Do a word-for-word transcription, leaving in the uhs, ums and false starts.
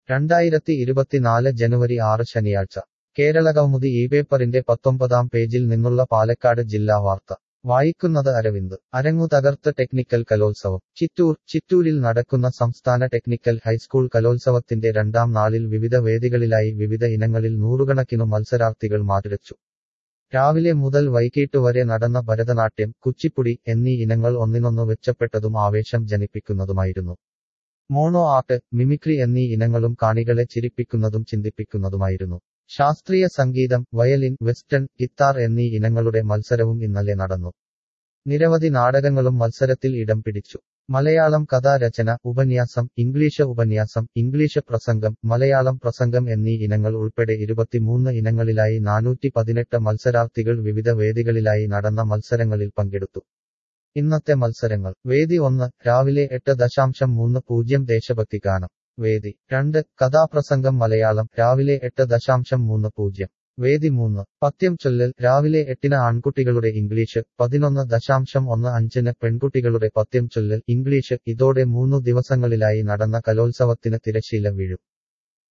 രണ്ടായിരത്തി ഇരുപത്തിനാല് ജനുവരി ആറ് ശനിയാഴ്ച കേരളകൗമുദി ഈ പേപ്പറിന്റെ പത്തൊമ്പതാം പേജിൽ നിന്നുള്ള പാലക്കാട് ജില്ലാ വാർത്ത വായിക്കുന്നത് അരവിന്ദ് അരങ്ങു തകർത്ത് ടെക്നിക്കൽ കലോത്സവം ചിറ്റൂർ ചിറ്റൂരിൽ നടക്കുന്ന സംസ്ഥാന ടെക്നിക്കൽ ഹൈസ്കൂൾ കലോത്സവത്തിന്റെ രണ്ടാം നാളിൽ വിവിധ വേദികളിലായി വിവിധ ഇനങ്ങളിൽ നൂറുകണക്കിനു മത്സരാർത്ഥികൾ മാറ്റുരച്ചു രാവിലെ മുതൽ വൈകിട്ട് വരെ നടന്ന ഭരതനാട്യം കുച്ചിപ്പുടി എന്നീ ഇനങ്ങൾ ഒന്നിനൊന്നു മെച്ചപ്പെട്ടതും ആവേശം ജനിപ്പിക്കുന്നതുമായിരുന്നു മോണോ ആർട്ട് മിമിക്രി എന്നീ ഇനങ്ങളും കാണികളെ ചിരിപ്പിക്കുന്നതും ചിന്തിപ്പിക്കുന്നതുമായിരുന്നു ശാസ്ത്രീയ സംഗീതം വയലിൻ വെസ്റ്റേൺ ഗിത്താർ എന്നീ ഇനങ്ങളുടെ മത്സരവും ഇന്നലെ നടന്നു നിരവധി നാടകങ്ങളും മത്സരത്തിൽ ഇടം പിടിച്ചു മലയാളം കഥാരചന ഉപന്യാസം ഇംഗ്ലീഷ് ഉപന്യാസം ഇംഗ്ലീഷ് പ്രസംഗം മലയാളം പ്രസംഗം എന്നീ ഇനങ്ങൾ ഉൾപ്പെടെ ഇരുപത്തിമൂന്ന് ഇനങ്ങളിലായി നാനൂറ്റി പതിനെട്ട് മത്സരാർത്ഥികൾ വിവിധ വേദികളിലായി നടന്ന മത്സരങ്ങളിൽ പങ്കെടുത്തു ഇന്നത്തെ മത്സരങ്ങൾ വേദി ഒന്ന് രാവിലെ എട്ട് ദശാംശം മൂന്ന് പൂജ്യം ദേശഭക്തി ഗാനം വേദി രണ്ട് കഥാപ്രസംഗം മലയാളം രാവിലെ എട്ട് ദശാംശം മൂന്ന് പൂജ്യം വേദി മൂന്ന് പദ്യം ചൊല്ലൽ രാവിലെ എട്ടിന് ആൺകുട്ടികളുടെ ഇംഗ്ലീഷ് പതിനൊന്ന് ദശാംശം ഒന്ന് അഞ്ചിന് പെൺകുട്ടികളുടെ പദ്യം ചൊല്ലൽ ഇംഗ്ലീഷ് ഇതോടെ മൂന്നു ദിവസങ്ങളിലായി നടന്ന കലോത്സവത്തിന് തിരശ്ശീല വീഴും